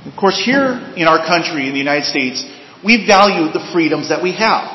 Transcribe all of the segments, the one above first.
Of course, here in our country, in the United States, we value the freedoms that we have.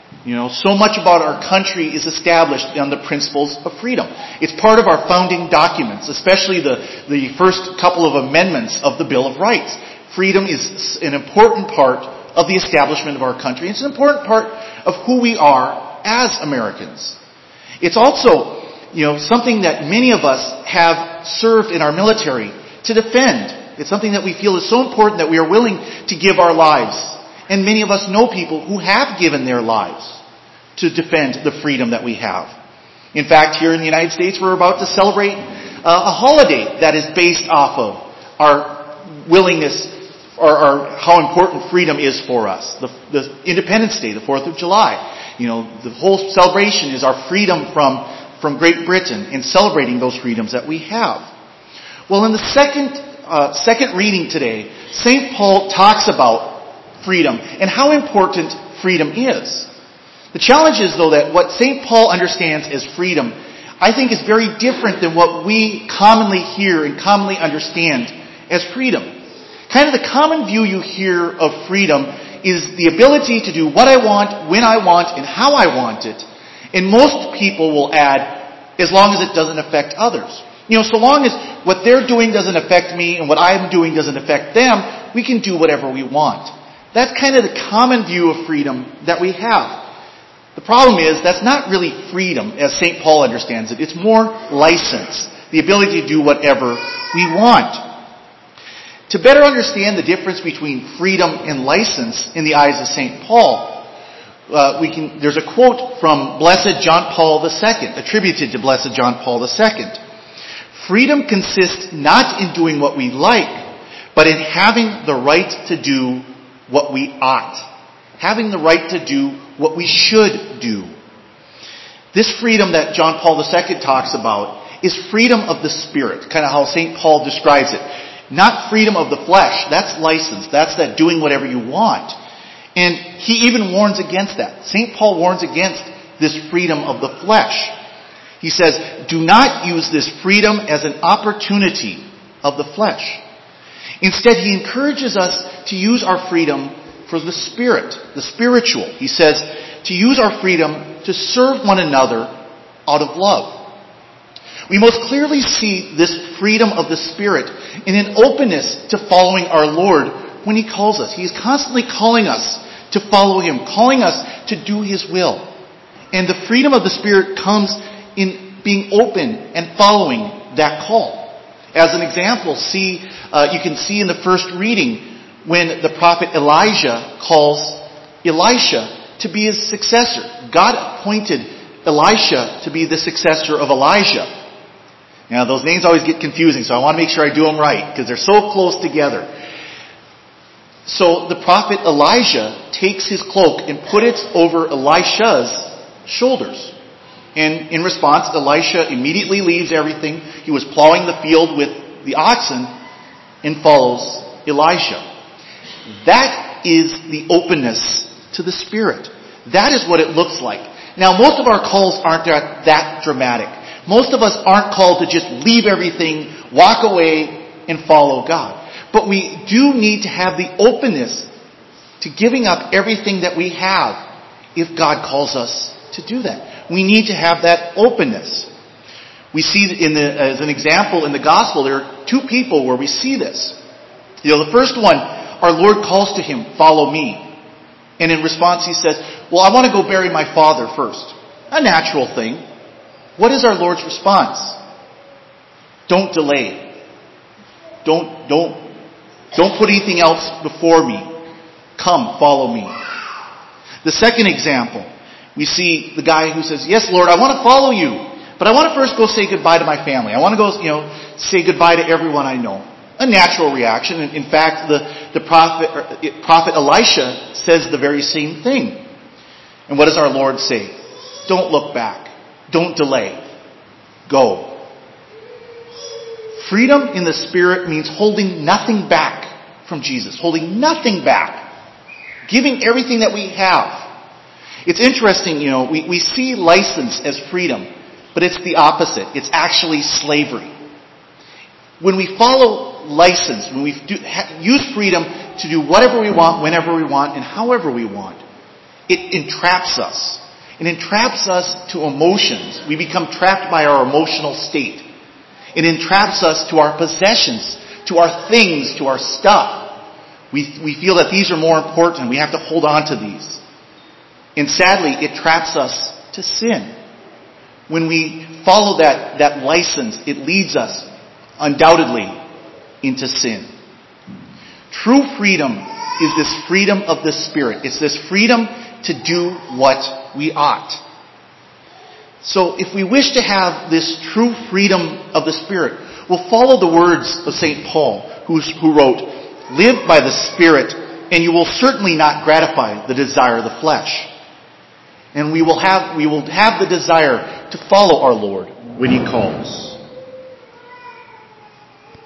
So much about our country is established on the principles of freedom. It's part of our founding documents, especially the first couple of amendments of the Bill of Rights. Freedom is an important part of the establishment of our country. It's an important part of who we are as Americans. It's also, something that many of us have served in our military to defend. It's something that we feel is so important that we are willing to give our lives. And many of us know people who have given their lives to defend the freedom that we have. In fact, here in the United States, we're about to celebrate a holiday that is based off of our willingness or how important freedom is for us. The Independence Day, the 4th of July. The whole celebration is our freedom from Great Britain and celebrating those freedoms that we have. Well, in the second reading today, St. Paul talks about freedom and how important freedom is. The challenge is, though, that what St. Paul understands as freedom, I think, is very different than what we commonly hear and commonly understand as freedom. Kind of the common view you hear of freedom is the ability to do what I want, when I want, and how I want it. And most people will add, as long as it doesn't affect others. So long as what they're doing doesn't affect me and what I'm doing doesn't affect them, we can do whatever we want. That's kind of the common view of freedom that we have. The problem is that's not really freedom as St. Paul understands it. It's more license, the ability to do whatever we want. To better understand the difference between freedom and license in the eyes of St. Paul, there's a quote from Blessed John Paul II, attributed to Blessed John Paul II. Freedom consists not in doing what we like, but in having the right to do what we ought. Having the right to do what we should do. This freedom that John Paul II talks about is freedom of the Spirit, kind of how St. Paul describes it. Not freedom of the flesh, that's license, that's that doing whatever you want. And he even warns against that. St. Paul warns against this freedom of the flesh. He says, do not use this freedom as an opportunity of the flesh. Instead, he encourages us to use our freedom for the Spirit, the spiritual. He says to use our freedom to serve one another out of love. We most clearly see this freedom of the Spirit in an openness to following our Lord when He calls us. He is constantly calling us to follow Him, calling us to do His will. And the freedom of the Spirit comes in being open and following that call. As an example, you can see in the first reading when the prophet Elijah calls Elisha to be his successor. God appointed Elisha to be the successor of Elijah. Now, those names always get confusing, so I want to make sure I do them right, because they're so close together. So the prophet Elijah takes his cloak and puts it over Elisha's shoulders. And in response, Elisha immediately leaves everything. He was plowing the field with the oxen and follows Elisha. That is the openness to the Spirit. That is what it looks like. Now, most of our calls aren't that dramatic. Most of us aren't called to just leave everything, walk away, and follow God. But we do need to have the openness to giving up everything that we have if God calls us to do that. We need to have that openness. We see as an example in the gospel, there are two people where we see this. The first one, our Lord calls to him, follow me. And in response he says, well, I want to go bury my father first. A natural thing. What is our Lord's response? Don't delay. Don't put anything else before me. Come, follow me. The second example, we see the guy who says, yes, Lord, I want to follow you, but I want to first go say goodbye to my family. I want to go, say goodbye to everyone I know. A natural reaction. In fact, the prophet Elisha says the very same thing. And what does our Lord say? Don't look back. Don't delay. Go. Freedom in the Spirit means holding nothing back from Jesus. Holding nothing back. Giving everything that we have. It's interesting, we see license as freedom, but it's the opposite. It's actually slavery. When we follow license, when we use freedom to do whatever we want, whenever we want, and however we want, it entraps us. It entraps us to emotions. We become trapped by our emotional state. It entraps us to our possessions, to our things, to our stuff. We feel that these are more important. We have to hold on to these. And sadly, it traps us to sin. When we follow that license, it leads us undoubtedly into sin. True freedom is this freedom of the Spirit. It's this freedom to do what we ought. So if we wish to have this true freedom of the Spirit, we'll follow the words of St. Paul, who wrote, "Live by the Spirit, and you will certainly not gratify the desire of the flesh." And we will have the desire to follow our Lord when He calls.